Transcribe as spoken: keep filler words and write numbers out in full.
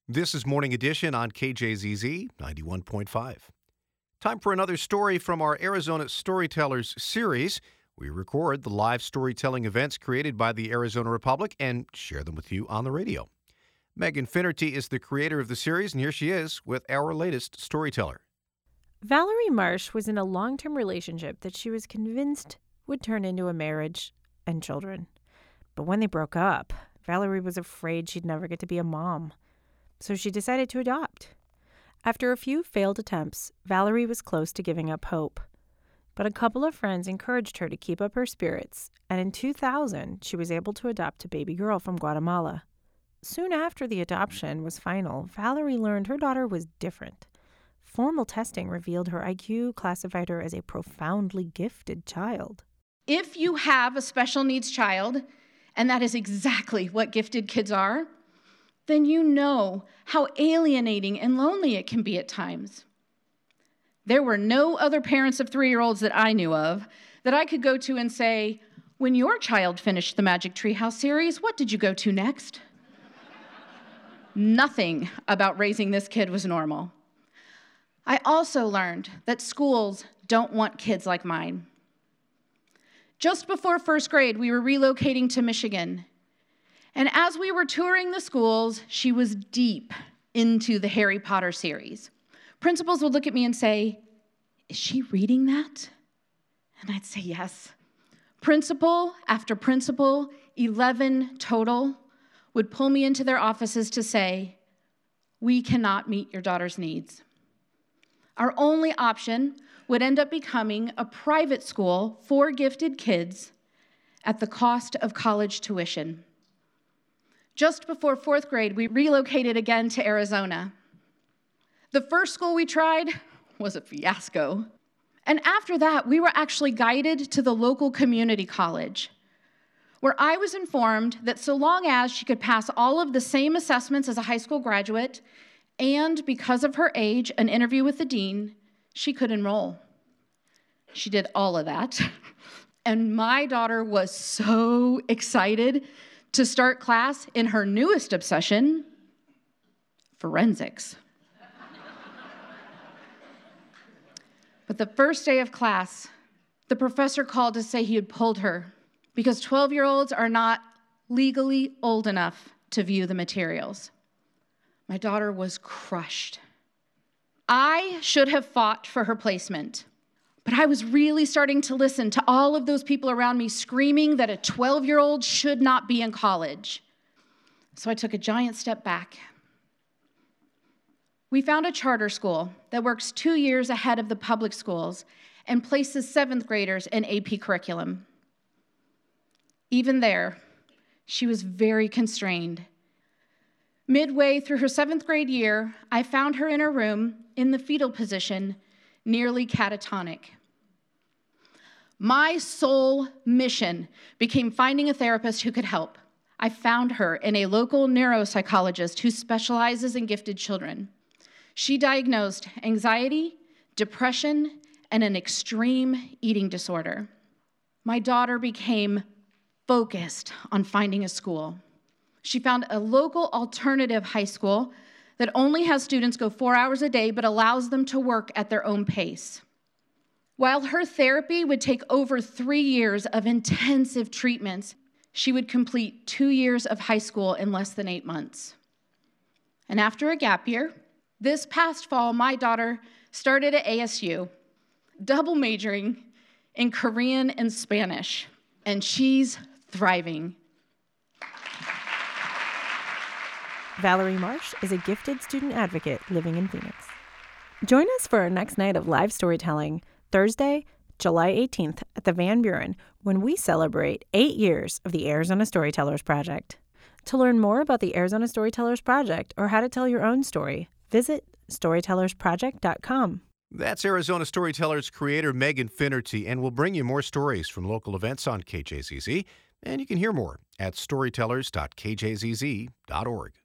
This is Morning Edition on K J Z Z ninety-one point five. Time for another story from our Arizona Storytellers series. We record the live storytelling events created by the Arizona Republic and share them with you on the radio. Megan Finnerty is the creator of the series, and here she is with our latest storyteller. Valerie Marsh was in a long-term relationship that she was convinced would turn into a marriage and children. But when they broke up, Valerie was afraid she'd never get to be a mom. So she decided to adopt. After a few failed attempts, Valerie was close to giving up hope. But a couple of friends encouraged her to keep up her spirits, and in two thousand, she was able to adopt a baby girl from Guatemala. Soon after the adoption was final, Valerie learned her daughter was different. Formal testing revealed her I Q classified her as a profoundly gifted child. If you have a special needs child, and that is exactly what gifted kids are, then you know how alienating and lonely it can be at times. There were no other parents of three-year-olds that I knew of that I could go to and say, when your child finished the Magic Treehouse series, what did you go to next? Nothing about raising this kid was normal. I also learned that schools don't want kids like mine. Just before first grade, we were relocating to Michigan. And as we were touring the schools, she was deep into the Harry Potter series. Principals would look at me and say, "Is she reading that?" And I'd say, "Yes." Principal after principal, eleven total, would pull me into their offices to say, "We cannot meet your daughter's needs." Our only option would end up becoming a private school for gifted kids at the cost of college tuition. Just before fourth grade, we relocated again to Arizona. The first school we tried was a fiasco. And after that, we were actually guided to the local community college, where I was informed that so long as she could pass all of the same assessments as a high school graduate, and because of her age, an interview with the dean, she could enroll. She did all of that. And my daughter was so excited to start class in her newest obsession, forensics. But the first day of class, the professor called to say he had pulled her because twelve-year-olds are not legally old enough to view the materials. My daughter was crushed. I should have fought for her placement, but I was really starting to listen to all of those people around me screaming that a twelve-year-old should not be in college. So I took a giant step back. We found a charter school that works two years ahead of the public schools and places seventh graders in A P curriculum. Even there, she was very constrained. Midway through her seventh grade year, I found her in her room in the fetal position, nearly catatonic. My sole mission became finding a therapist who could help. I found her in a local neuropsychologist who specializes in gifted children. She diagnosed anxiety, depression, and an extreme eating disorder. My daughter became focused on finding a school. She found a local alternative high school that only has students go four hours a day but allows them to work at their own pace. While her therapy would take over three years of intensive treatments, she would complete two years of high school in less than eight months. And after a gap year, this past fall, my daughter started at A S U, double majoring in Korean and Spanish, and she's thriving. Valerie Marsh is a gifted student advocate living in Phoenix. Join us for our next night of live storytelling, Thursday, July eighteenth at the Van Buren, when we celebrate eight years of the Arizona Storytellers Project. To learn more about the Arizona Storytellers Project or how to tell your own story, visit storytellers project dot com. That's Arizona Storytellers creator Megan Finnerty, and we'll bring you more stories from local events on K J Z Z, and you can hear more at storytellers dot k j z z dot org.